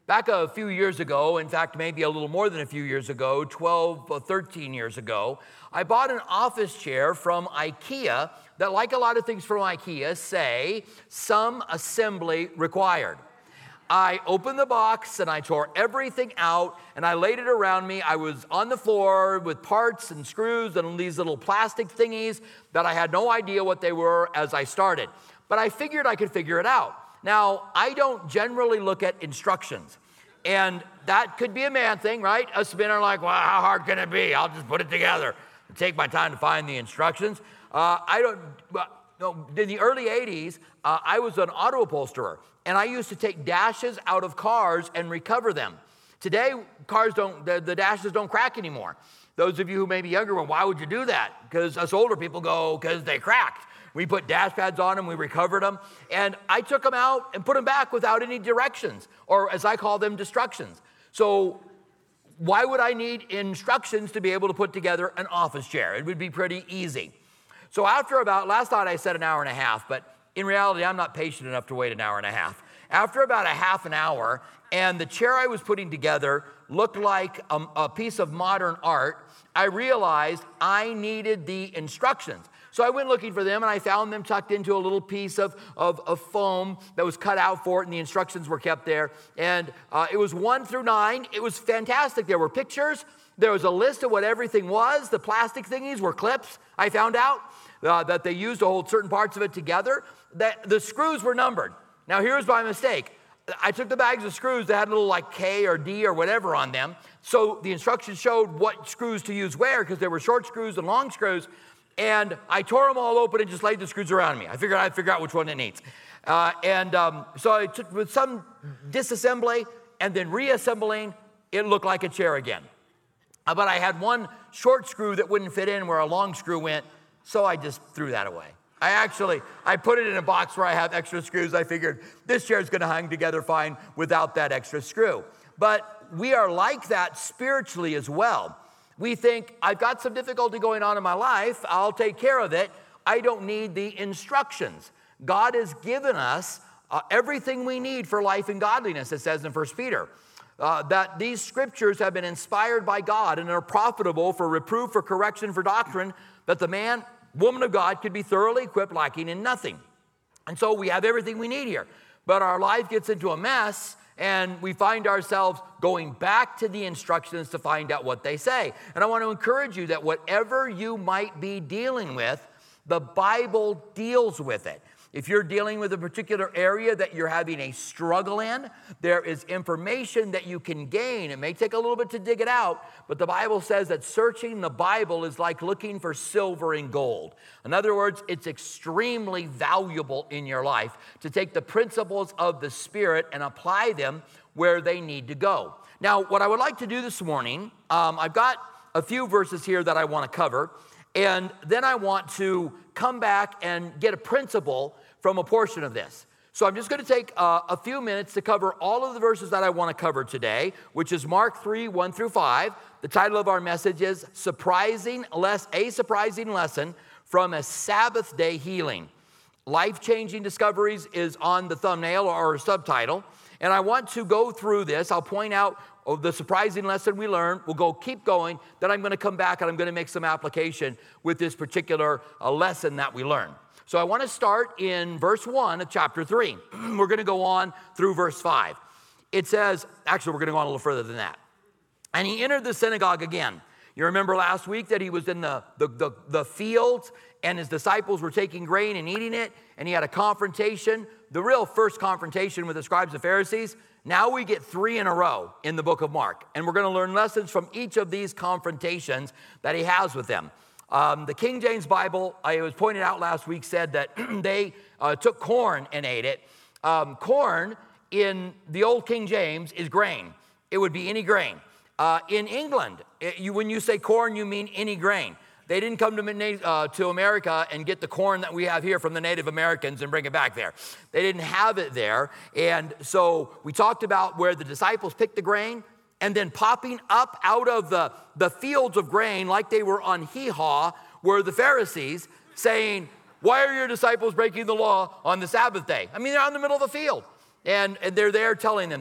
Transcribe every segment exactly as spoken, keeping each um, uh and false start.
Back a few years ago, in fact, maybe a little more than a few years ago, twelve, thirteen years ago, I bought an office chair from IKEA that, like a lot of things from IKEA, say, some assembly required. I opened the box and I tore everything out and I laid it around me. I was on the floor with parts and screws and these little plastic thingies that I had no idea what they were as I started. But I figured I could figure it out. Now, I don't generally look at instructions. And that could be a man thing, right? Us men are like, well, how hard can it be? I'll just put it together and take my time to find the instructions. Uh, I don't, no, in the early eighties, uh, I was an auto upholsterer. And I used to take dashes out of cars and recover them. Today, cars don't, the, the dashes don't crack anymore. Those of you who may be younger, well, why would you do that? Because us older people go, because they cracked. We put dash pads on them, we recovered them, and I took them out and put them back without any directions, or as I call them, destructions. So why would I need instructions to be able to put together an office chair? It would be pretty easy. So after about, last night I said an hour and a half, but in reality, I'm not patient enough to wait an hour and a half. After about a half an hour, and the chair I was putting together looked like a, a piece of modern art, I realized I needed the instructions. So I went looking for them, and I found them tucked into a little piece of, of, of foam that was cut out for it, and the instructions were kept there. And uh, it was one through nine. It was fantastic. There were pictures. There was a list of what everything was. The plastic thingies were clips, I found out, uh, that they used to hold certain parts of it together. That the screws were numbered. Now, here's my mistake. I took the bags of screws that had a little like K or D or whatever on them. So the instructions showed what screws to use where, because there were short screws and long screws. And I tore them all open and just laid the screws around me. I figured I'd figure out which one it needs. Uh, and um, so I took, with some disassembly and then reassembling, it looked like a chair again. Uh, but I had one short screw that wouldn't fit in where a long screw went, so I just threw that away. I actually, I put it in a box where I have extra screws. I figured this chair is going to hang together fine without that extra screw. But we are like that spiritually as well. We think, I've got some difficulty going on in my life. I'll take care of it. I don't need the instructions. God has given us uh, everything we need for life and godliness, it says in First Peter. Uh, that these scriptures have been inspired by God and are profitable for reproof, for correction, for doctrine, that the man, woman of God could be thoroughly equipped, lacking in nothing. And so we have everything we need here. But our life gets into a mess, and we find ourselves going back to the instructions to find out what they say. And I want to encourage you that whatever you might be dealing with, the Bible deals with it. If you're dealing with a particular area that you're having a struggle in, there is information that you can gain. It may take a little bit to dig it out, but the Bible says that searching the Bible is like looking for silver and gold. In other words, it's extremely valuable in your life to take the principles of the Spirit and apply them where they need to go. Now, what I would like to do this morning, um, I've got a few verses here that I want to cover, and then I want to come back and get a principle from a portion of this. So I'm just going to take uh, a few minutes to cover all of the verses that I want to cover today, which is Mark three, one through five. The title of our message is Surprising Less, A Surprising Lesson from a Sabbath Day Healing. Life-changing discoveries is on the thumbnail or subtitle. And I want to go through this. I'll point out oh, the surprising lesson we learned. We'll go keep going. Then I'm going to come back and I'm going to make some application with this particular uh, lesson that we learned. So I want to start in verse one of chapter three. We're going to go on through verse five. It says, actually, we're going to go on a little further than that. And he entered the synagogue again. You remember last week that he was in the, the, the, the fields and his disciples were taking grain and eating it, and he had a confrontation, the real first confrontation with the scribes and Pharisees. Now we get three in a row in the book of Mark, and we're going to learn lessons from each of these confrontations that he has with them. Um, the King James Bible, I was pointed out last week, said that they uh, took corn and ate it. Um, corn in the old King James is grain. It would be any grain. Uh, in England, it, you, when you say corn, you mean any grain. They didn't come to, uh, to America and get the corn that we have here from the Native Americans and bring it back there. They didn't have it there. And so we talked about where the disciples picked the grain, and then popping up out of the, the fields of grain like they were on Hee-Haw were the Pharisees saying, why are your disciples breaking the law on the Sabbath day? I mean, they're out in the middle of the field, and, and they're there telling them that.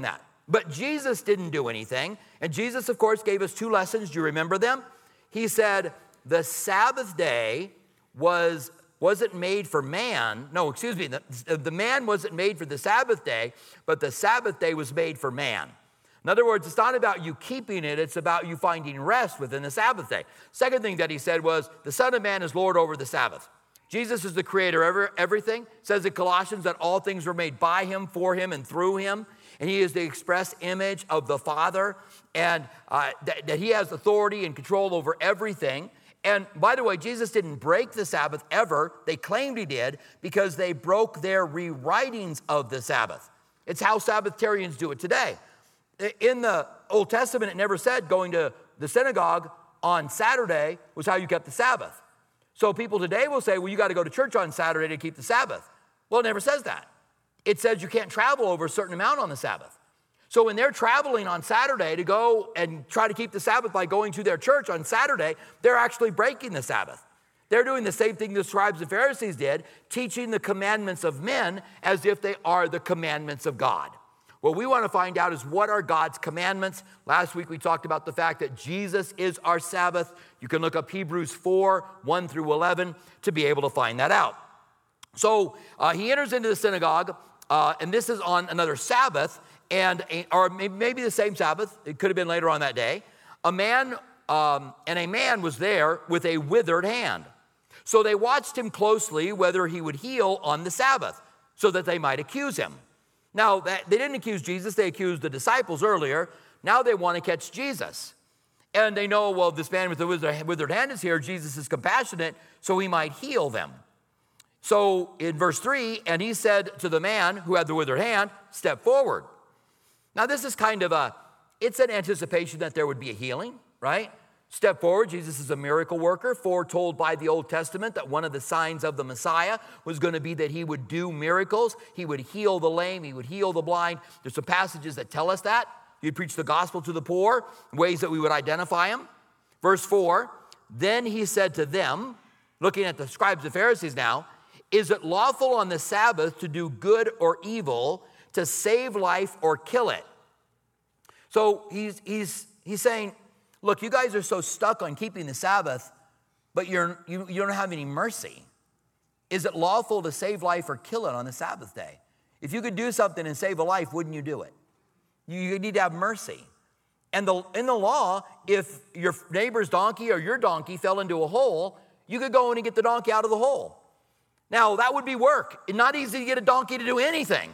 But Jesus didn't do anything. And Jesus, of course, gave us two lessons. Do you remember them? He said, the Sabbath day was, wasn't made for man. No, excuse me. The, the man wasn't made for the Sabbath day, but the Sabbath day was made for man. In other words, it's not about you keeping it. It's about you finding rest within the Sabbath day. Second thing that he said was, the Son of Man is Lord over the Sabbath. Jesus is the creator of everything. It says in Colossians that all things were made by him, for him, and through him. And he is the express image of the Father. And uh, that, that he has authority and control over everything. And by the way, Jesus didn't break the Sabbath ever. They claimed he did because they broke their rewritings of the Sabbath. It's how Sabbatarians do it today. In the Old Testament, it never said going to the synagogue on Saturday was how you kept the Sabbath. So people today will say, well, you got to go to church on Saturday to keep the Sabbath. Well, it never says that. It says you can't travel over a certain amount on the Sabbath. So when they're traveling on Saturday to go and try to keep the Sabbath by going to their church on Saturday, they're actually breaking the Sabbath. They're doing the same thing the scribes and Pharisees did, teaching the commandments of men as if they are the commandments of God. What we want to find out is what are God's commandments. Last week we talked about the fact that Jesus is our Sabbath. You can look up Hebrews four, one through eleven to be able to find that out. So uh, he enters into the synagogue, uh, and this is on another Sabbath, and or maybe the same Sabbath. It could have been later on that day. A man um, and a man was there with a withered hand. So they watched him closely whether he would heal on the Sabbath, so that they might accuse him. Now, they didn't accuse Jesus. They accused the disciples earlier. Now they want to catch Jesus. And they know, well, this man with the withered hand is here. Jesus is compassionate, so he might heal them. So in verse three, and he said to the man who had the withered hand, step forward. Now this is kind of a, it's an anticipation that there would be a healing, right? Step forward. Jesus is a miracle worker, foretold by the Old Testament that one of the signs of the Messiah was going to be that he would do miracles. He would heal the lame. He would heal the blind. There's some passages that tell us that. He'd preach the gospel to the poor, ways that we would identify him. Verse four, then he said to them, looking at the scribes and Pharisees now, is it lawful on the Sabbath to do good or evil, to save life or kill it? So he's, he's, he's saying, look, you guys are so stuck on keeping the Sabbath, but you're, you, you don't have any mercy. Is it lawful to save life or kill it on the Sabbath day? If you could do something and save a life, wouldn't you do it? You, you need to have mercy. And the, in the law, if your neighbor's donkey or your donkey fell into a hole, you could go in and get the donkey out of the hole. Now, that would be work. It's not easy to get a donkey to do anything.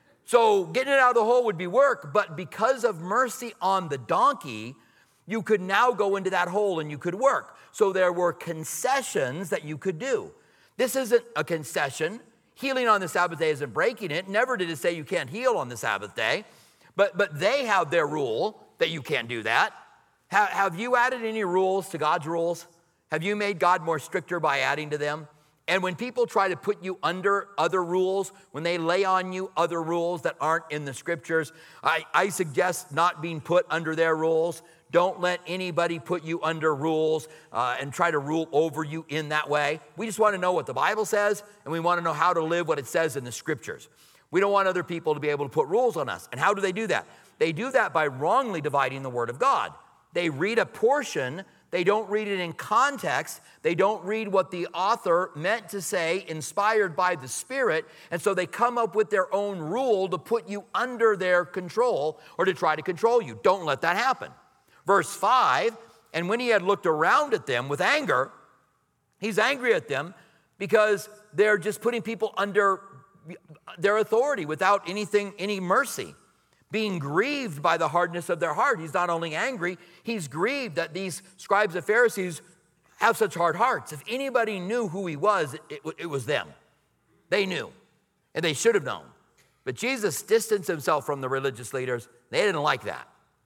So getting it out of the hole would be work, but because of mercy on the donkey, you could now go into that hole and you could work. So there were concessions that you could do. This isn't a concession. Healing on the Sabbath day isn't breaking it. Never did it say you can't heal on the Sabbath day. But, but they have their rule that you can't do that. Have, have you added any rules to God's rules? Have you made God more stricter by adding to them? And when people try to put you under other rules, when they lay on you other rules that aren't in the scriptures, I, I suggest not being put under their rules. Don't let anybody put you under rules uh, and try to rule over you in that way. We just want to know what the Bible says, and we want to know how to live what it says in the scriptures. We don't want other people to be able to put rules on us. And how do they do that? They do that by wrongly dividing the word of God. They read a portion. They don't read it in context. They don't read what the author meant to say, inspired by the Spirit. And so they come up with their own rule to put you under their control or to try to control you. Don't let that happen. Verse five, and when he had looked around at them with anger, he's angry at them because they're just putting people under their authority without anything, any mercy. Being grieved by the hardness of their heart. He's not only angry, he's grieved that these scribes and Pharisees have such hard hearts. If anybody knew who he was, it, it was them. They knew, and they should have known. But Jesus distanced himself from the religious leaders. They didn't like that.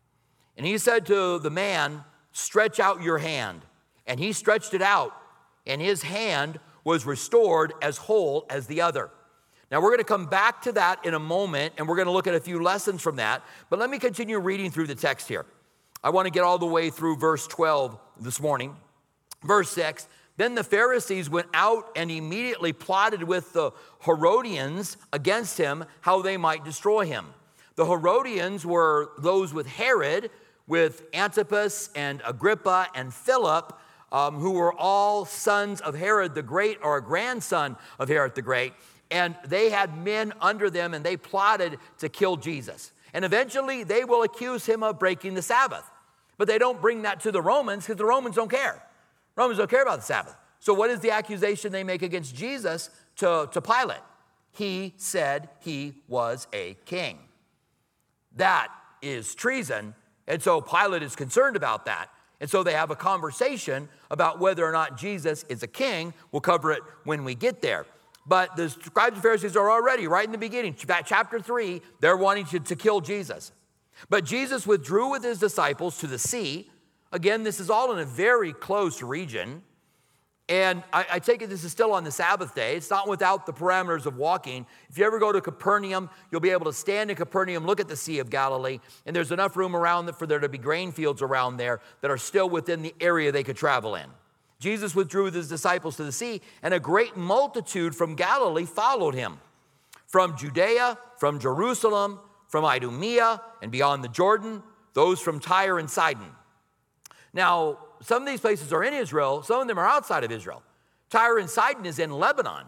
And he said to the man, stretch out your hand. And he stretched it out, and his hand was restored as whole as the other. Now, we're going to come back to that in a moment, and we're going to look at a few lessons from that. But let me continue reading through the text here. I want to get all the way through verse twelve this morning. Verse six, then the Pharisees went out and immediately plotted with the Herodians against him, how they might destroy him. The Herodians were those with Herod, with Antipas and Agrippa and Philip, um, who were all sons of Herod the Great, or a grandson of Herod the Great. And they had men under them, and they plotted to kill Jesus. And eventually, they will accuse him of breaking the Sabbath. But they don't bring that to the Romans, because the Romans don't care. Romans don't care about the Sabbath. So what is the accusation they make against Jesus to, to Pilate? He said he was a king. That is treason, and so Pilate is concerned about that. And so they have a conversation about whether or not Jesus is a king. We'll cover it when we get there. But the scribes and Pharisees are already, right in the beginning, chapter three, they're wanting to, to kill Jesus. But Jesus withdrew with his disciples to the sea. Again, this is all in a very close region. And I, I take it this is still on the Sabbath day. It's not without the parameters of walking. If you ever go to Capernaum, you'll be able to stand in Capernaum, look at the Sea of Galilee, and there's enough room around for there to be grain fields around there that are still within the area they could travel in. Jesus withdrew with his disciples to the sea, and a great multitude from Galilee followed him. From Judea, from Jerusalem, from Idumea, and beyond the Jordan, those from Tyre and Sidon. Now, some of these places are in Israel, some of them are outside of Israel. Tyre and Sidon is in Lebanon.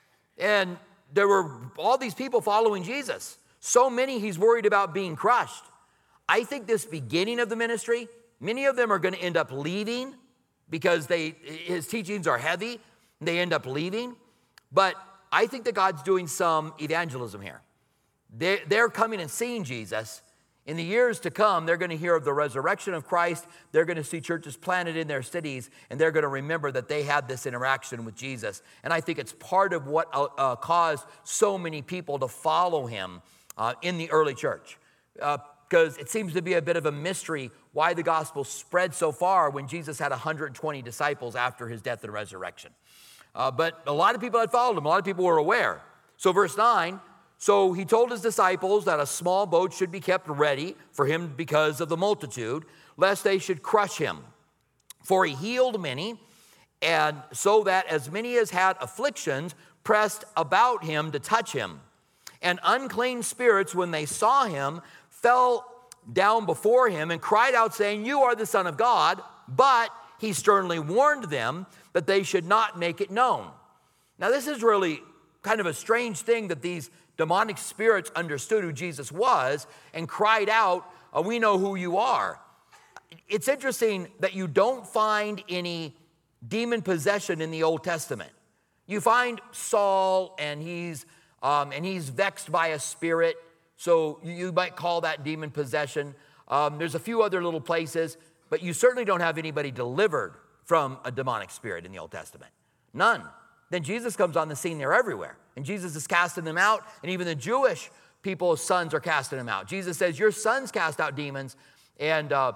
And there were all these people following Jesus. So many he's worried about being crushed. I think this beginning of the ministry, many of them are going to end up leaving because they his teachings are heavy. They end up leaving. But I think that God's doing some evangelism here. They, they're coming and seeing Jesus. In the years to come, they're going to hear of the resurrection of Christ. They're going to see churches planted in their cities, and they're going to remember that they had this interaction with Jesus. And I think it's part of what uh, uh, caused so many people to follow him uh, in the early church. Because uh, it seems to be a bit of a mystery why the gospel spread so far when Jesus had one hundred twenty disciples after his death and resurrection. Uh, but a lot of people had followed him. A lot of people were aware. So verse nine, so he told his disciples that a small boat should be kept ready for him because of the multitude, lest they should crush him. For he healed many, and so that as many as had afflictions pressed about him to touch him. And unclean spirits, when they saw him, fell down before him and cried out, saying, "You are the Son of God." But he sternly warned them that they should not make it known. Now, this is really kind of a strange thing that these demonic spirits understood who Jesus was and cried out, oh, "We know who you are." It's interesting that you don't find any demon possession in the Old Testament. You find Saul, and he's um, and he's vexed by a spirit, so you might call that demon possession. Um, there's a few other little places, but you certainly don't have anybody delivered from a demonic spirit in the Old Testament. None. Then Jesus comes on the scene. They're everywhere. And Jesus is casting them out. And even the Jewish people's sons are casting them out. Jesus says, your sons cast out demons. And uh,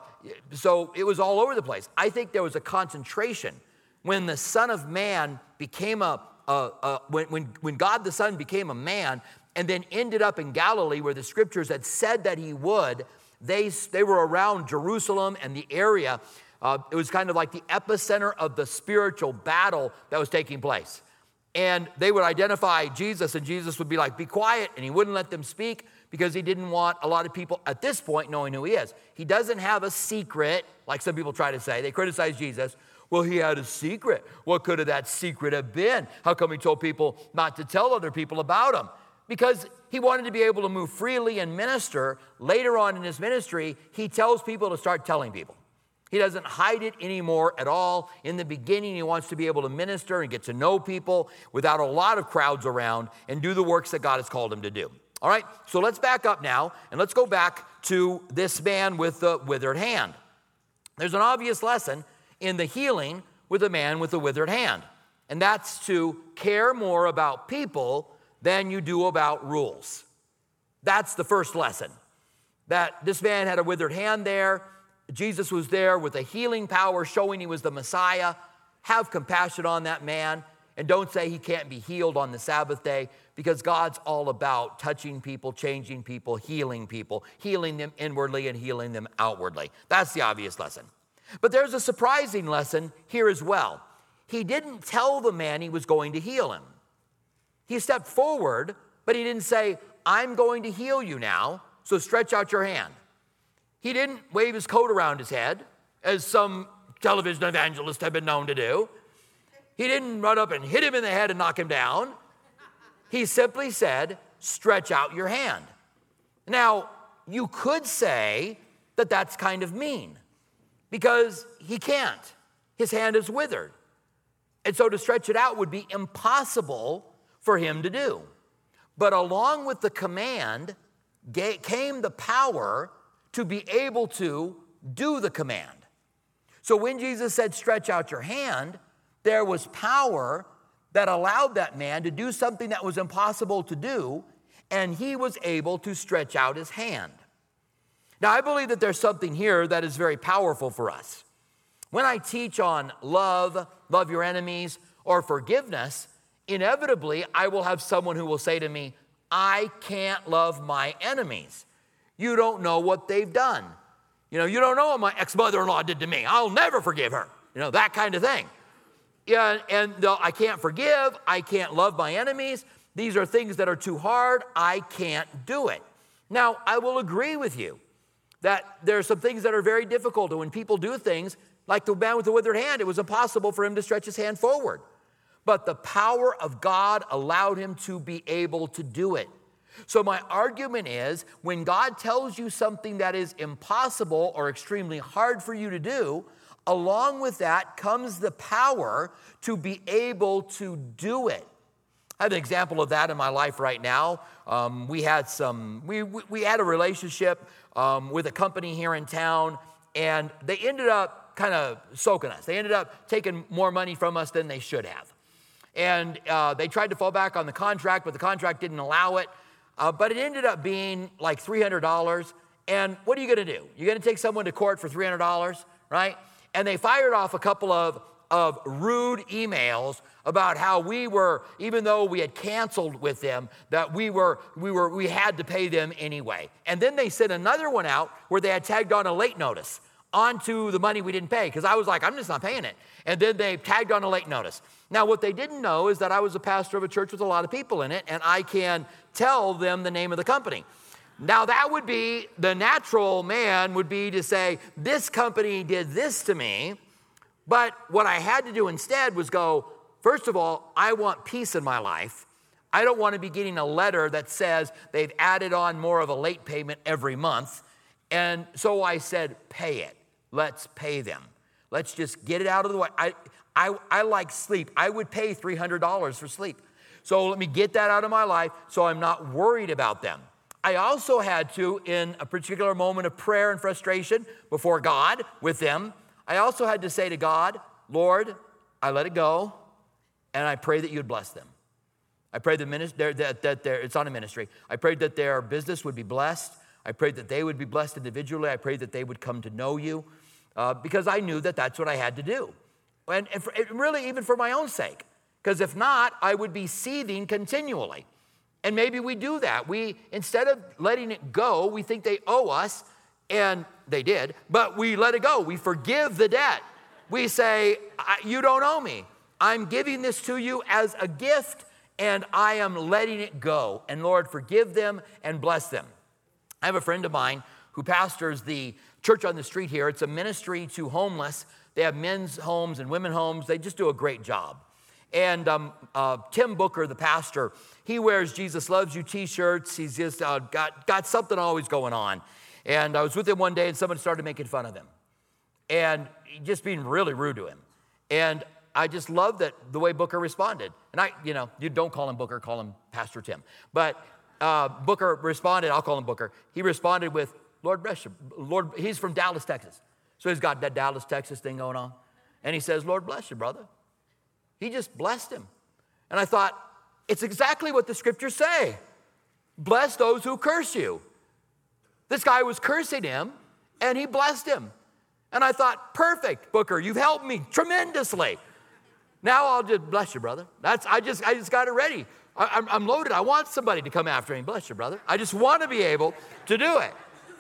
so it was all over the place. I think there was a concentration. When the Son of Man became a, a, a when, when, when God the Son became a man and then ended up in Galilee where the scriptures had said that he would, they, they were around Jerusalem and the area. Uh, it was kind of like the epicenter of the spiritual battle that was taking place. And they would identify Jesus, and Jesus would be like, be quiet, and he wouldn't let them speak because he didn't want a lot of people at this point knowing who he is. He doesn't have a secret, like some people try to say. They criticize Jesus. Well, he had a secret. What could have that secret have been? How come he told people not to tell other people about him? Because he wanted to be able to move freely and minister. Later on in his ministry, he tells people to start telling people. He doesn't hide it anymore at all. In the beginning, he wants to be able to minister and get to know people without a lot of crowds around and do the works that God has called him to do. All right, so let's back up now, and let's go back to this man with the withered hand. There's an obvious lesson in the healing with a man with a withered hand, and that's to care more about people than you do about rules. That's the first lesson, that this man had a withered hand there. Jesus was there with a healing power showing he was the Messiah. Have compassion on that man, and don't say he can't be healed on the Sabbath day, because God's all about touching people, changing people, healing people, healing them inwardly and healing them outwardly. That's the obvious lesson. But there's a surprising lesson here as well. He didn't tell the man he was going to heal him. He stepped forward, but he didn't say, I'm going to heal you now. so stretch out your hand. He didn't wave his coat around his head, as some television evangelists have been known to do. He didn't run up and hit him in the head and knock him down. He simply said, stretch out your hand. Now, you could say that that's kind of mean, because he can't. His hand is withered. And so to stretch it out would be impossible for him to do. But along with the command came the power to be able to do the command. So when Jesus said, stretch out your hand, there was power that allowed that man to do something that was impossible to do, and he was able to stretch out his hand. Now, I believe that there's something here that is very powerful for us. When I teach on love, love your enemies, or forgiveness, inevitably I will have someone who will say to me, I can't love my enemies. You don't know what they've done. You know, you don't know what my ex-mother-in-law did to me. I'll never forgive her. You know, that kind of thing. Yeah, and I can't forgive. I can't love my enemies. These are things that are too hard. I can't do it. Now, I will agree with you that there are some things that are very difficult. And when people do things, like the man with the withered hand, it was impossible for him to stretch his hand forward. But the power of God allowed him to be able to do it. So my argument is, when God tells you something that is impossible or extremely hard for you to do, along with that comes the power to be able to do it. I have an example of that in my life right now. Um, we had some, we, we had a relationship um, with a company here in town, and they ended up kind of soaking us. They ended up taking more money from us than they should have. And uh, they tried to fall back on the contract, but the contract didn't allow it. Uh, but it ended up being like three hundred dollars. And what are you going to do? You're going to take someone to court for three hundred dollars, right? And they fired off a couple of, of rude emails about how we were, even though we had canceled with them, that we were, we were, we had to pay them anyway. And then they sent another one out where they had tagged on a late notice onto the money we didn't pay, because I was like, I'm just not paying it. And then they tagged on a late notice. Now, what they didn't know is that I was a pastor of a church with a lot of people in it, and I can tell them the name of the company. Now, that would be, the natural man would be to say, this company did this to me, but what I had to do instead was go, first of all, I want peace in my life. I don't want to be getting a letter that says they've added on more of a late payment every month. And so I said, pay it. Let's pay them. Let's just get it out of the way. I, I, I like sleep. I would pay three hundred dollars for sleep. So let me get that out of my life so I'm not worried about them. I also had to, in a particular moment of prayer and frustration before God with them, I also had to say to God, Lord, I let it go, and I pray that you'd bless them. I prayed that, minister, that, that it's on a ministry. I prayed that their business would be blessed. I prayed that they would be blessed individually. I prayed that they would come to know you, uh, because I knew that that's what I had to do. And, and for, really even for my own sake, because if not, I would be seething continually. And maybe we do that. We, instead of letting it go, we think they owe us, and they did, but we let it go. We forgive the debt. We say, you don't owe me. I'm giving this to you as a gift, and I am letting it go. And Lord, forgive them and bless them. I have a friend of mine who pastors the church on the street here. It's a ministry to homeless. They have men's homes and women's homes. They just do a great job. And um, uh, Tim Booker, the pastor, he wears Jesus Loves You t-shirts. He's just uh, got, got something always going on. And I was with him one day, and someone started making fun of him. And just being really rude to him. And I just love that the way Booker responded. And I, you know, you don't call him Booker, call him Pastor Tim. But uh, Booker responded, I'll call him Booker. He responded with, Lord bless you. Lord, he's from Dallas, Texas. So he's got that Dallas, Texas thing going on. And he says, Lord bless you, brother. He just blessed him. And I thought, it's exactly what the scriptures say. Bless those who curse you. This guy was cursing him, and he blessed him. And I thought, perfect, Booker, you've helped me tremendously. Now I'll just bless you, brother. That's I just I just got it ready. I, I'm, I'm loaded. I want somebody to come after me. Bless you, brother. I just want to be able to do it.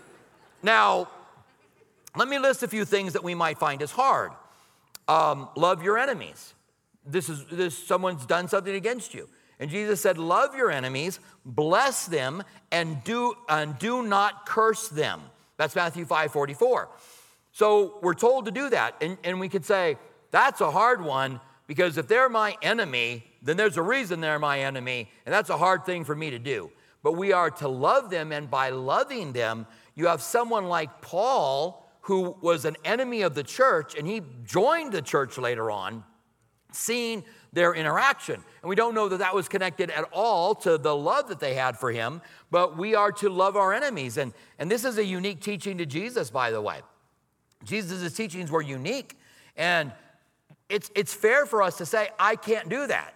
Now, let me list a few things that we might find as hard. Um, love your enemies. This is this someone's done something against you. And Jesus said, love your enemies, bless them, and do, and do not curse them. That's Matthew five forty-four. So we're told to do that. And, and we could say, that's a hard one, because if they're my enemy, then there's a reason they're my enemy, and that's a hard thing for me to do. But we are to love them, and by loving them, you have someone like Paul, who was an enemy of the church, and he joined the church later on, seeing their interaction. And we don't know that that was connected at all to the love that they had for him, but we are to love our enemies. And, and this is a unique teaching to Jesus, by the way. Jesus' teachings were unique, and it's, it's fair for us to say, I can't do that.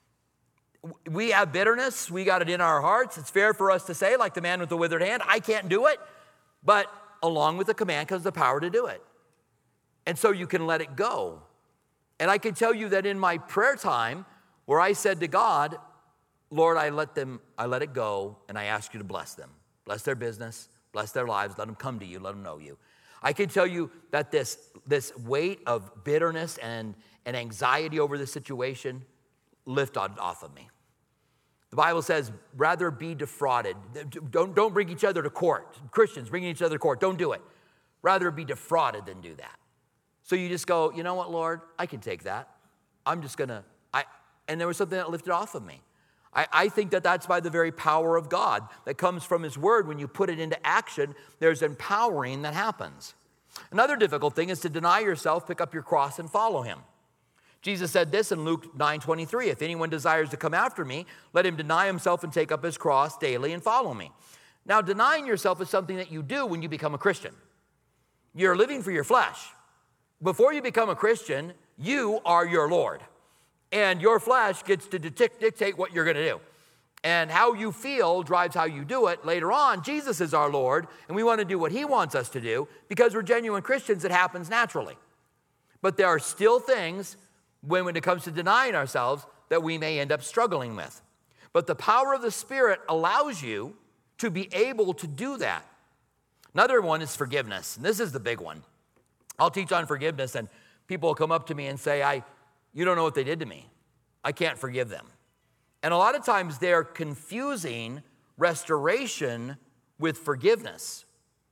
We have bitterness, we got it in our hearts. It's fair for us to say, like the man with the withered hand, I can't do it, but along with the command comes the power to do it. And so you can let it go. And I can tell you that in my prayer time, where I said to God, Lord, I let them, I let it go, and I ask you to bless them. Bless their business, bless their lives, let them come to you, let them know you. I can tell you that this, this weight of bitterness and, and anxiety over the situation lifted off of me. The Bible says, rather be defrauded. Don't, don't bring each other to court. Christians bringing each other to court, don't do it. Rather be defrauded than do that. So you just go, you know what, Lord, I can take that. I'm just going to, I. and there was something that lifted off of me. I, I think that that's by the very power of God that comes from his word. When you put it into action, there's empowering that happens. Another difficult thing is to deny yourself, pick up your cross, and follow him. Jesus said this in Luke nine twenty-three, if anyone desires to come after me, let him deny himself and take up his cross daily and follow me. Now, denying yourself is something that you do when you become a Christian. You're living for your flesh. Before you become a Christian, you are your Lord. And your flesh gets to dictate what you're going to do. And how you feel drives how you do it. Later on, Jesus is our Lord, and we want to do what he wants us to do. Because we're genuine Christians, it happens naturally. But there are still things, when, when it comes to denying ourselves, that we may end up struggling with. But the power of the Spirit allows you to be able to do that. Another one is forgiveness. And this is the big one. I'll teach on forgiveness, and people will come up to me and say, I, you don't know what they did to me. I can't forgive them. And a lot of times they're confusing restoration with forgiveness.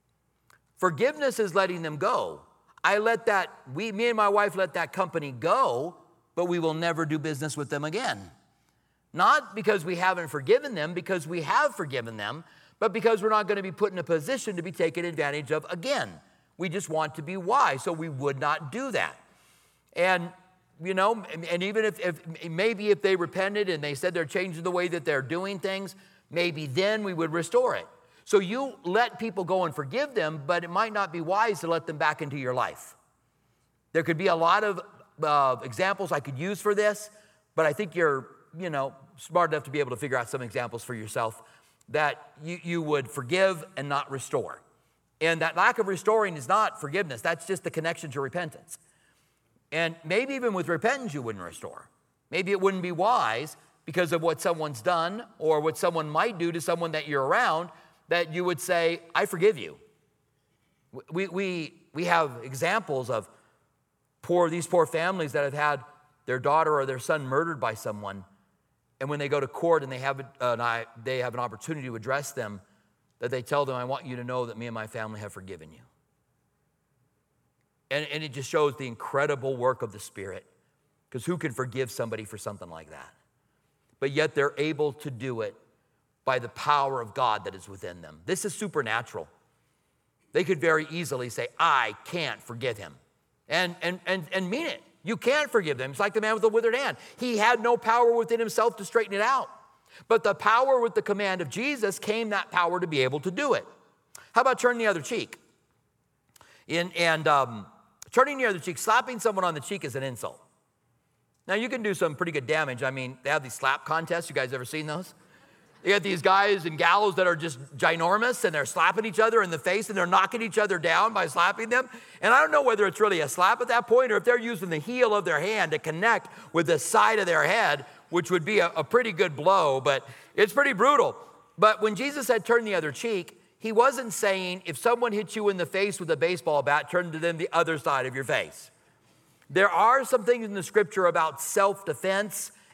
Forgiveness is letting them go. I let that, we, me and my wife let that company go, but we will never do business with them again. Not because we haven't forgiven them, because we have forgiven them, but because we're not going to be put in a position to be taken advantage of again. We just want to be wise, so we would not do that. And, you know, and even if, if maybe if they repented and they said they're changing the way that they're doing things, maybe then we would restore it. So you let people go and forgive them, but it might not be wise to let them back into your life. There could be a lot of uh, examples I could use for this, but I think you're, you know, smart enough to be able to figure out some examples for yourself that you, you would forgive and not restore. And that lack of restoring is not forgiveness. That's just the connection to repentance. And maybe even with repentance, you wouldn't restore. Maybe it wouldn't be wise because of what someone's done or what someone might do to someone that you're around, that you would say, I forgive you. We, we, we have examples of poor, these poor families that have had their daughter or their son murdered by someone. And when they go to court and they have, uh, they have an opportunity to address them, that they tell them, I want you to know that me and my family have forgiven you. And, and it just shows the incredible work of the Spirit. Because who can forgive somebody for something like that? But yet they're able to do it by the power of God that is within them. This is supernatural. They could very easily say, I can't forgive him. And, and, and, and mean it. You can't forgive them. It's like the man with the withered hand. He had no power within himself to straighten it out. But the power with the command of Jesus came that power to be able to do it. How about turning the other cheek? In, and um, turning the other cheek, slapping someone on the cheek is an insult. Now, you can do some pretty good damage. I mean, they have these slap contests. You guys ever seen those? You got these guys and gals that are just ginormous, and they're slapping each other in the face, and they're knocking each other down by slapping them. And I don't know whether it's really a slap at that point or if they're using the heel of their hand to connect with the side of their head, which would be a, a pretty good blow, but it's pretty brutal. But when Jesus said turn the other cheek, he wasn't saying if someone hits you in the face with a baseball bat, turn to them the other side of your face. There are some things in the scripture about self-defense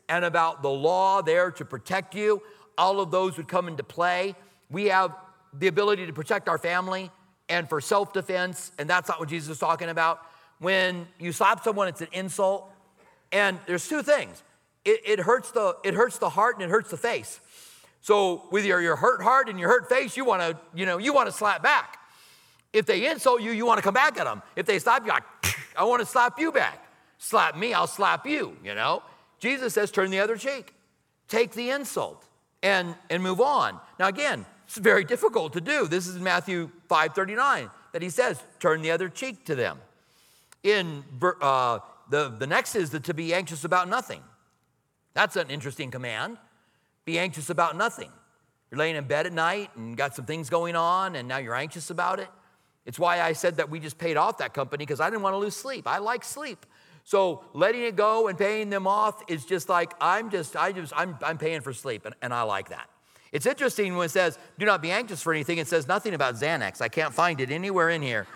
and about the law there to protect you, all of those would come into play. We have the ability to protect our family and for self-defense, and that's not what Jesus is talking about. When you slap someone, it's an insult, and there's two things. It, it hurts the it hurts the heart and it hurts the face. So with your, your hurt heart and your hurt face, you want to you know you want to slap back. If they insult you, you want to come back at them. If they slap you, like, I want to slap you back. Slap me, I'll slap you. You know. Jesus says, turn the other cheek. Take the insult and and move on. Now again, it's very difficult to do. This is Matthew five thirty-nine that he says, turn the other cheek to them. In uh, the, the next is the, to be anxious about nothing. That's an interesting command. Be anxious about nothing. You're laying in bed at night and got some things going on and now you're anxious about it. It's why I said that we just paid off that company because I didn't want to lose sleep. I like sleep. So letting it go and paying them off is just like, I'm just, I just, I'm, I'm paying for sleep and, and I like that. It's interesting when it says, do not be anxious for anything. It says nothing about Xanax. I can't find it anywhere in here.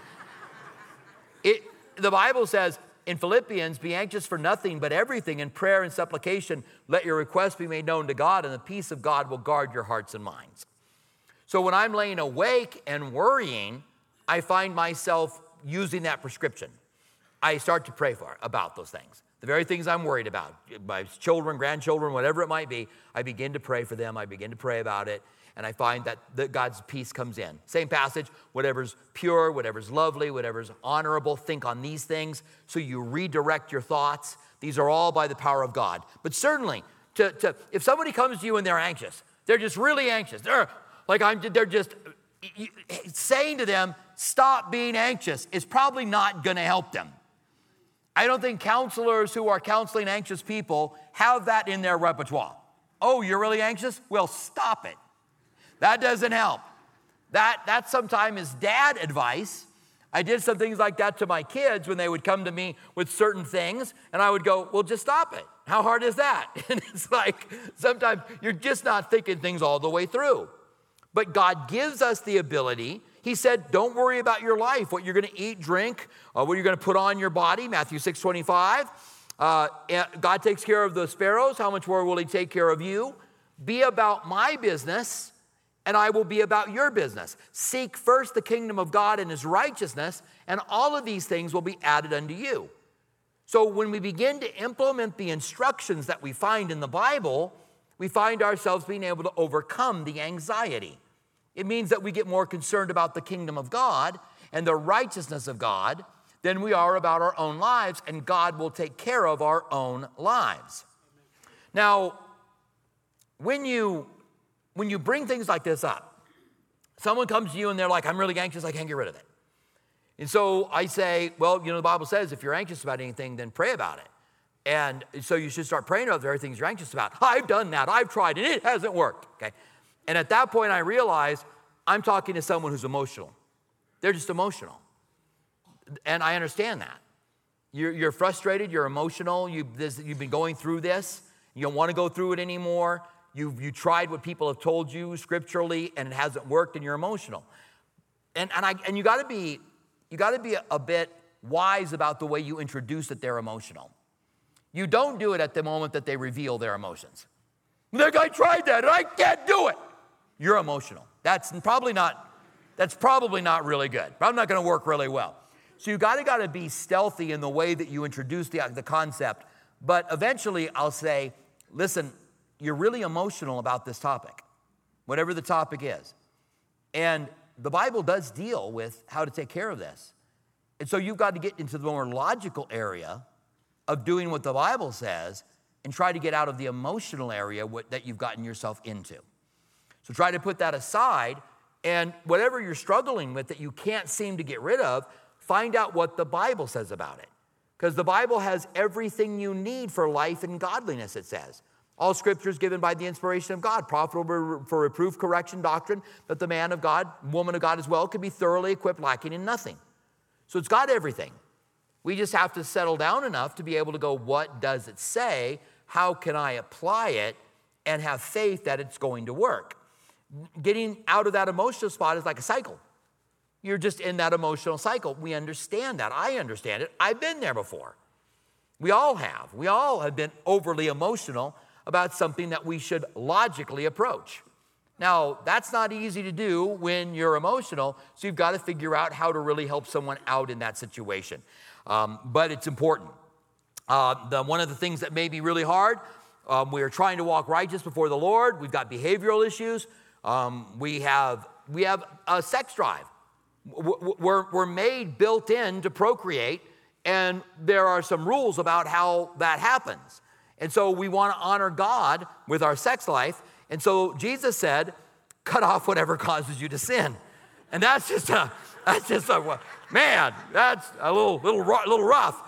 It, the Bible says in Philippians, be anxious for nothing but everything in prayer and supplication. Let your requests be made known to God and the peace of God will guard your hearts and minds. So when I'm laying awake and worrying, I find myself using that prescription. I start to pray for about those things. The very things I'm worried about, my children, grandchildren, whatever it might be, I begin to pray for them. I begin to pray about it, and I find that the, God's peace comes in. Same passage, whatever's pure, whatever's lovely, whatever's honorable, think on these things. So you redirect your thoughts. These are all by the power of God. But certainly, to, to, if somebody comes to you and they're anxious, they're just really anxious. They're like I'm. They're just saying to them, stop being anxious is probably not going to help them. I don't think counselors who are counseling anxious people have that in their repertoire. Oh, you're really anxious? Well, stop it. That doesn't help. That, that sometimes is dad advice. I did some things like that to my kids when they would come to me with certain things, and I would go, well, just stop it. How hard is that? And it's like sometimes you're just not thinking things all the way through. But God gives us the ability. He said, don't worry about your life, what you're going to eat, drink, uh, what you're going to put on your body, Matthew six twenty-five. Uh, God takes care of the sparrows. How much more will he take care of you? Be about my business, and I will be about your business. Seek first the kingdom of God and his righteousness, and all of these things will be added unto you. So when we begin to implement the instructions that we find in the Bible, we find ourselves being able to overcome the anxiety. It means that we get more concerned about the kingdom of God and the righteousness of God than we are about our own lives, and God will take care of our own lives. Now, when you, when you bring things like this up, someone comes to you and they're like, I'm really anxious, I can't get rid of it. And so I say, well, you know, the Bible says if you're anxious about anything, then pray about it. And so you should start praying about the very things you're anxious about. I've done that, I've tried, and it hasn't worked, okay? And at that point, I realized I'm talking to someone who's emotional. They're just emotional. And I understand that. You're, you're frustrated, you're emotional, you, this, you've been going through this, you don't want to go through it anymore, you've you tried what people have told you scripturally, and it hasn't worked, and you're emotional. And, and, I, and you got to be, you got to be a, a bit wise about the way you introduce that they're emotional. You don't do it at the moment that they reveal their emotions. Like, I tried that, and I can't do it. You're emotional. That's probably not, that's probably not really good. Probably not going to work really well. So you gotta gotta be stealthy in the way that you introduce the, the concept. But eventually I'll say, listen, you're really emotional about this topic, whatever the topic is. And the Bible does deal with how to take care of this. And so you've got to get into the more logical area of doing what the Bible says and try to get out of the emotional area what, that you've gotten yourself into. So try to put that aside, and whatever you're struggling with that you can't seem to get rid of, find out what the Bible says about it. Because the Bible has everything you need for life and godliness, it says. All scripture is given by the inspiration of God, profitable for reproof, correction, doctrine, that the man of God, woman of God as well, can be thoroughly equipped, lacking in nothing. So it's got everything. We just have to settle down enough to be able to go, what does it say? How can I apply it? And have faith that it's going to work. Getting out of that emotional spot is like a cycle. You're just in that emotional cycle. We understand that. I understand it. I've been there before. We all have. We all have been overly emotional about something that we should logically approach. Now, that's not easy to do when you're emotional, so you've got to figure out how to really help someone out in that situation. Um, but it's important. Uh, the, one of the things that may be really hard, um, we're trying to walk righteous before the Lord. We've got behavioral issues. Um, we have we have a sex drive. We're, we're made built in to procreate, and there are some rules about how that happens. And so we want to honor God with our sex life. And so Jesus said, cut off whatever causes you to sin. And that's just a, that's just a, man, that's a little, little, little rough.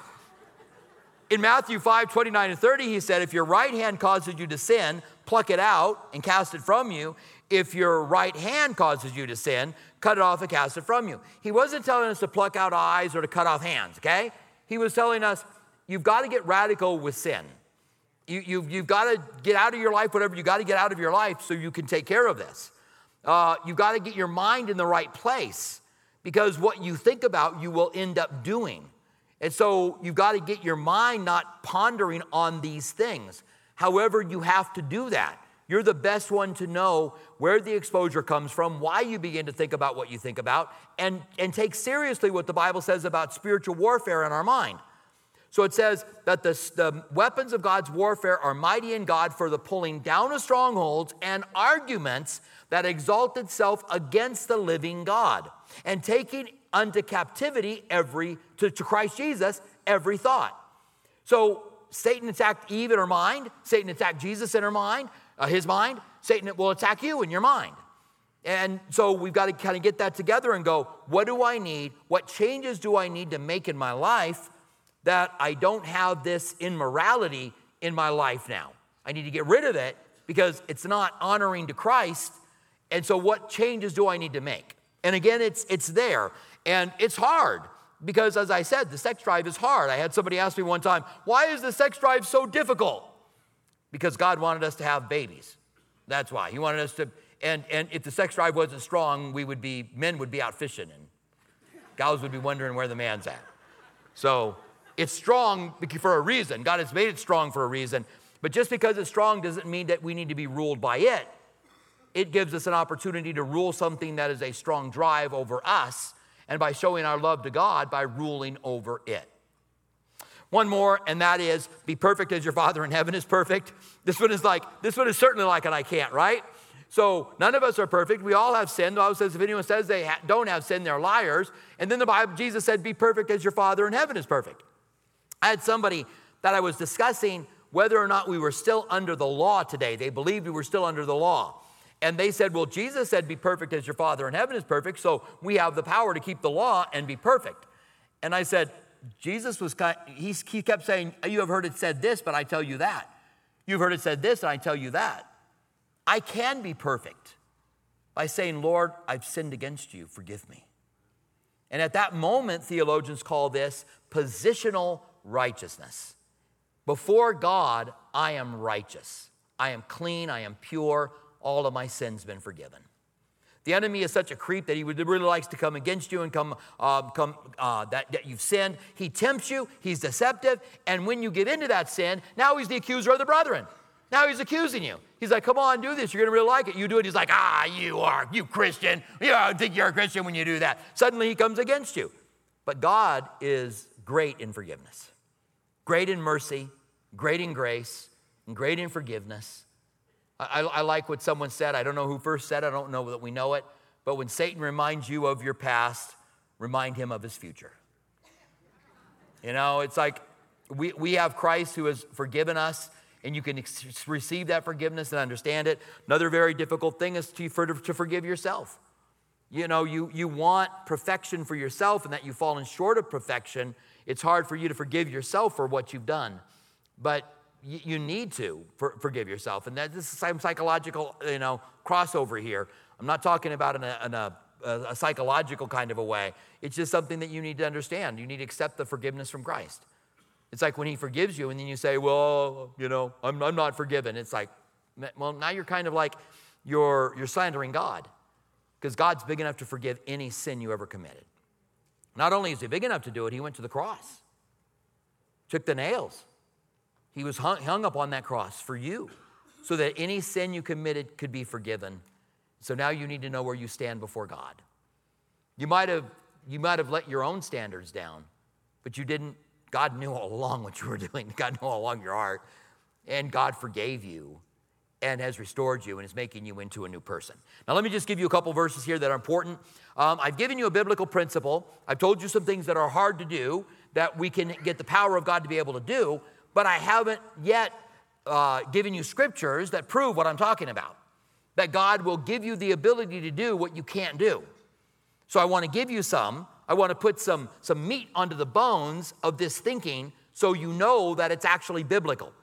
In Matthew five, twenty-nine and thirty, he said, if your right hand causes you to sin, pluck it out and cast it from you. If your right hand causes you to sin, cut it off and cast it from you. He wasn't telling us to pluck out eyes or to cut off hands, okay? He was telling us, you've got to get radical with sin. You, you've, you've got to get out of your life whatever you got to get out of your life so you can take care of this. Uh, you've got to get your mind in the right place, because what you think about, you will end up doing. And so you've got to get your mind not pondering on these things. However, you have to do that. You're the best one to know where the exposure comes from, why you begin to think about what you think about, and, and take seriously what the Bible says about spiritual warfare in our mind. So it says that the, the weapons of God's warfare are mighty in God for the pulling down of strongholds and arguments that exalt itself against the living God, and taking unto captivity every, to, to Christ Jesus, every thought. So Satan attacked Eve in her mind. Satan attacked Jesus in her mind, uh, his mind. Satan will attack you in your mind. And so we've got to kind of get that together and go, what do I need? What changes do I need to make in my life that I don't have this immorality in my life now? I need to get rid of it because it's not honoring to Christ. And so what changes do I need to make? And again, it's it's there. And it's hard because, as I said, the sex drive is hard. I had somebody ask me one time, why is the sex drive so difficult? Because God wanted us to have babies. That's why. He wanted us to, and, and if the sex drive wasn't strong, we would be, men would be out fishing, and gals would be wondering where the man's at. So it's strong for a reason. God has made it strong for a reason. But just because it's strong doesn't mean that we need to be ruled by it. It gives us an opportunity to rule something that is a strong drive over us, and by showing our love to God, by ruling over it. One more, and that is, be perfect as your Father in heaven is perfect. This one is like, this one is certainly like an I can't, right? So none of us are perfect. We all have sin. The Bible says if anyone says they ha- don't have sin, they're liars. And then the Bible, Jesus said, be perfect as your Father in heaven is perfect. I had somebody that I was discussing whether or not we were still under the law today. They believed we were still under the law. And they said, well, Jesus said, be perfect as your Father in heaven is perfect, so we have the power to keep the law and be perfect. And I said, Jesus was, kind, he, he kept saying, you have heard it said this, but I tell you that. You've heard it said this, and I tell you that. I can be perfect by saying, Lord, I've sinned against you, forgive me. And at that moment, theologians call this positional righteousness. Before God, I am righteous. I am clean, I am pure. All of my sins been forgiven. The enemy is such a creep that he would, really likes to come against you and come, uh, come uh, that, that you've sinned. He tempts you, he's deceptive, and when you get into that sin, now he's the accuser of the brethren. Now he's accusing you. He's like, come on, do this, you're gonna really like it. You do it, he's like, ah, you are, you Christian. You don't think you're a Christian when you do that. Suddenly he comes against you. But God is great in forgiveness, great in mercy, great in grace, and great in forgiveness. I, I like what someone said. I don't know who first said it. I don't know that we know it. But when Satan reminds you of your past, remind him of his future. You know, it's like we, we have Christ who has forgiven us, and you can ex- receive that forgiveness and understand it. Another very difficult thing is to, for, to forgive yourself. You know, you, you want perfection for yourself, and that you've fallen short of perfection. It's hard for you to forgive yourself for what you've done. But you need to for, forgive yourself. And that, this is some psychological, you know, crossover here. I'm not talking about in, a, in a, a psychological kind of a way. It's just something that you need to understand. You need to accept the forgiveness from Christ. It's like when he forgives you and then you say, well, you know, I'm, I'm not forgiven. It's like, well, now you're kind of like, you're, you're slandering God, because God's big enough to forgive any sin you ever committed. Not only is he big enough to do it, he went to the cross took the nails. He was hung, hung up on that cross for you so that any sin you committed could be forgiven. So now you need to know where you stand before God. You might have, you might have let your own standards down, but you didn't. God knew all along what you were doing. God knew all along your heart. And God forgave you and has restored you and is making you into a new person. Now, let me just give you a couple verses here that are important. Um, I've given you a biblical principle. I've told you some things that are hard to do that we can get the power of God to be able to do, but I haven't yet uh, given you scriptures that prove what I'm talking about, that God will give you the ability to do what you can't do. So I want to give you some. I want to put some, some meat onto the bones of this thinking so you know that it's actually biblical.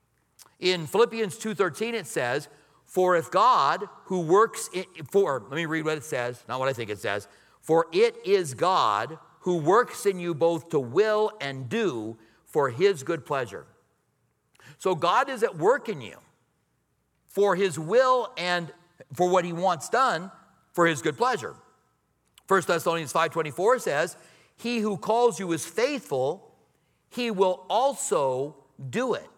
In Philippians two thirteen, it says, for if God who works, in, for, let me read what it says, not what I think it says. For it is God who works in you both to will and do for his good pleasure. So God is at work in you for his will and for what he wants done for his good pleasure. First Thessalonians five twenty-four says, he who calls you is faithful, he will also do it.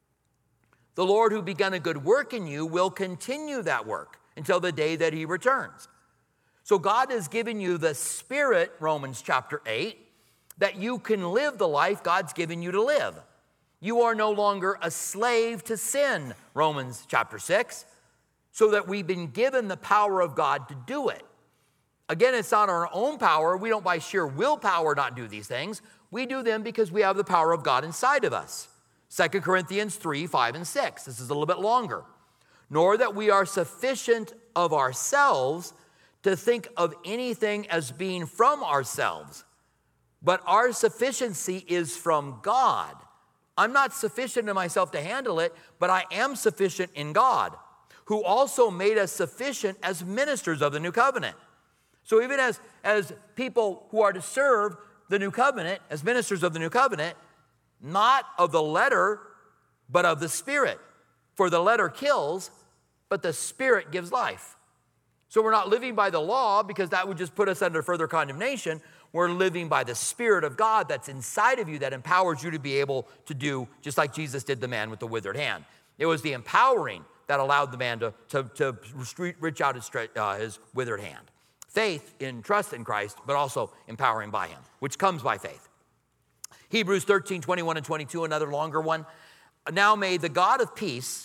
The Lord who began a good work in you will continue that work until the day that he returns. So God has given you the Spirit, Romans chapter eight, that you can live the life God's given you to live. You are no longer a slave to sin, Romans chapter six, so that we've been given the power of God to do it. Again, it's not our own power. We don't by sheer willpower not do these things. We do them because we have the power of God inside of us. Second Corinthians three, five, and six. This is a little bit longer. Nor that we are sufficient of ourselves to think of anything as being from ourselves, but our sufficiency is from God. I'm not sufficient in myself to handle it, but I am sufficient in God, who also made us sufficient as ministers of the new covenant. So even as, as people who are to serve the new covenant, as ministers of the new covenant, not of the letter, but of the Spirit. For the letter kills, but the Spirit gives life. So we're not living by the law because that would just put us under further condemnation. We're living by the Spirit of God that's inside of you that empowers you to be able to do just like Jesus did the man with the withered hand. It was the empowering that allowed the man to, to, to reach out his, uh, his withered hand. Faith in trust in Christ, but also empowering by him, which comes by faith. Hebrews thirteen, twenty-one and twenty-two, another longer one. Now may the God of peace,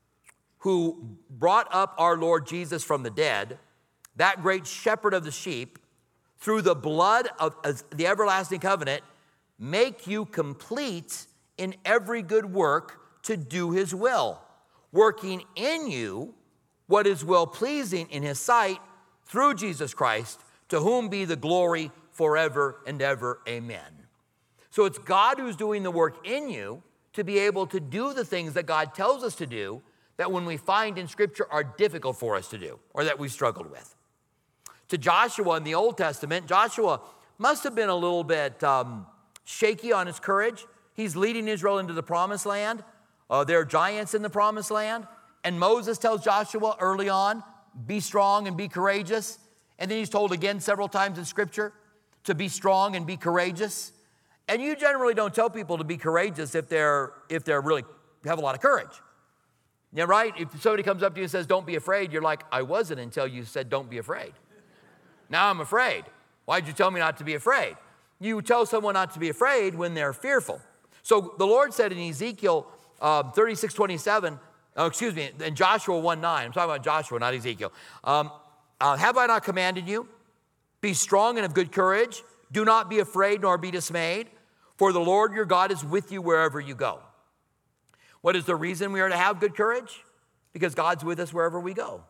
who brought up our Lord Jesus from the dead, that great shepherd of the sheep, through the blood of the everlasting covenant, make you complete in every good work to do his will, working in you what is well-pleasing in his sight through Jesus Christ, to whom be the glory forever and ever. Amen. So it's God who's doing the work in you to be able to do the things that God tells us to do that when we find in Scripture are difficult for us to do or that we've struggled with. To Joshua in the Old Testament, Joshua must have been a little bit um, shaky on his courage. He's leading Israel into the promised land. Uh, there are giants in the promised land. And Moses tells Joshua early on, be strong and be courageous. And then he's told again several times in Scripture to be strong and be courageous. And you generally don't tell people to be courageous if they're if they're really have a lot of courage. Yeah, right? If somebody comes up to you and says, don't be afraid, you're like, I wasn't until you said, don't be afraid. Now I'm afraid. Why'd you tell me not to be afraid? You tell someone not to be afraid when they're fearful. So the Lord said in Ezekiel um, thirty-six twenty-seven, oh, excuse me, in Joshua one nine, I'm talking about Joshua, not Ezekiel. Um, uh, have I not commanded you? Be strong and of good courage. Do not be afraid nor be dismayed, for the Lord your God is with you wherever you go. What is the reason we are to have good courage? Because God's with us wherever we go.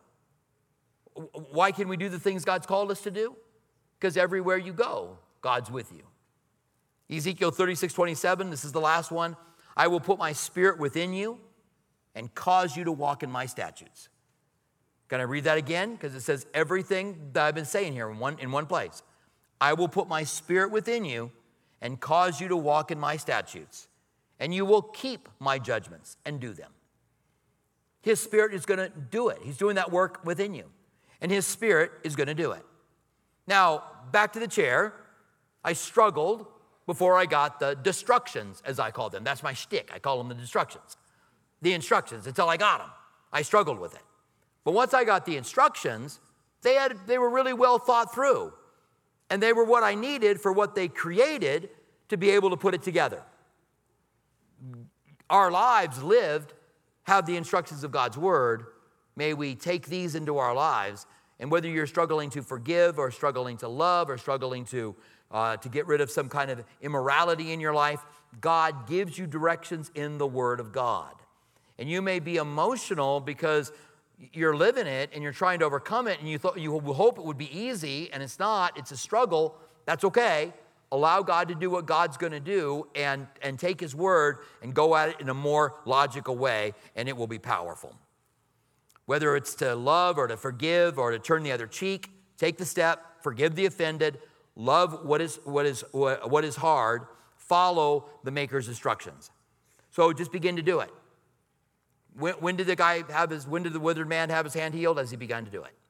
Why can we do the things God's called us to do? Because everywhere you go, God's with you. Ezekiel thirty-six twenty-seven, this is the last one. I will put my spirit within you and cause you to walk in my statutes. Can I read that again? Because it says everything that I've been saying here in one, in one place. I will put my spirit within you and cause you to walk in my statutes, and you will keep my judgments and do them. His Spirit is going to do it. He's doing that work within you, and his Spirit is going to do it. Now, back to the chair. I struggled before I got the destructions, as I call them. That's my shtick. I call them the destructions. The instructions, until I got them. I struggled with it. But once I got the instructions, they, had, they were really well thought through. And they were what I needed for what they created to be able to put it together. Our lives lived have the instructions of God's word. May we take these into our lives. And whether you're struggling to forgive or struggling to love or struggling to, uh, to get rid of some kind of immorality in your life, God gives you directions in the word of God. And you may be emotional because you're living it and you're trying to overcome it and you thought you hope it would be easy and it's not. It's a struggle. That's okay. Allow God to do what God's going to do and, and take his word and go at it in a more logical way, and it will be powerful. Whether it's to love or to forgive or to turn the other cheek, take the step, forgive the offended, love what is, what is, what is hard, follow the Maker's instructions. So just begin to do it. When, when did the guy have his, when did the withered man have his hand healed? As he began to do it.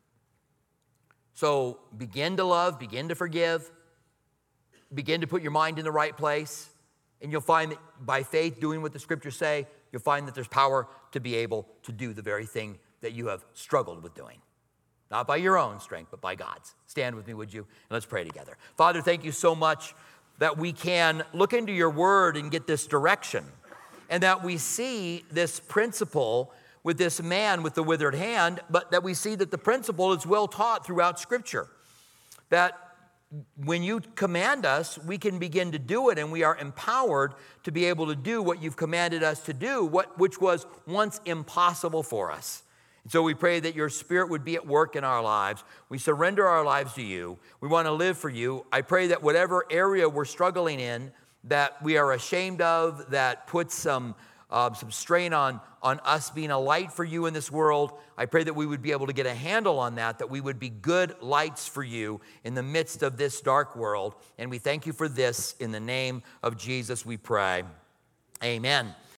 So begin to love, begin to forgive, begin to put your mind in the right place, and you'll find that by faith, doing what the scriptures say, you'll find that there's power to be able to do the very thing that you have struggled with doing. Not by your own strength, but by God's. Stand with me, would you? And let's pray together. Father, thank you so much that we can look into your word and get this direction, and that we see this principle with this man with the withered hand, but that we see that the principle is well taught throughout Scripture. That when you command us, we can begin to do it, and we are empowered to be able to do what you've commanded us to do, what, which was once impossible for us. And so we pray that your Spirit would be at work in our lives. We surrender our lives to you. We want to live for you. I pray that whatever area we're struggling in, that we are ashamed of, that puts some uh, some strain on, on us being a light for you in this world, I pray that we would be able to get a handle on that, that we would be good lights for you in the midst of this dark world. And we thank you for this. In the name of Jesus we pray. Amen.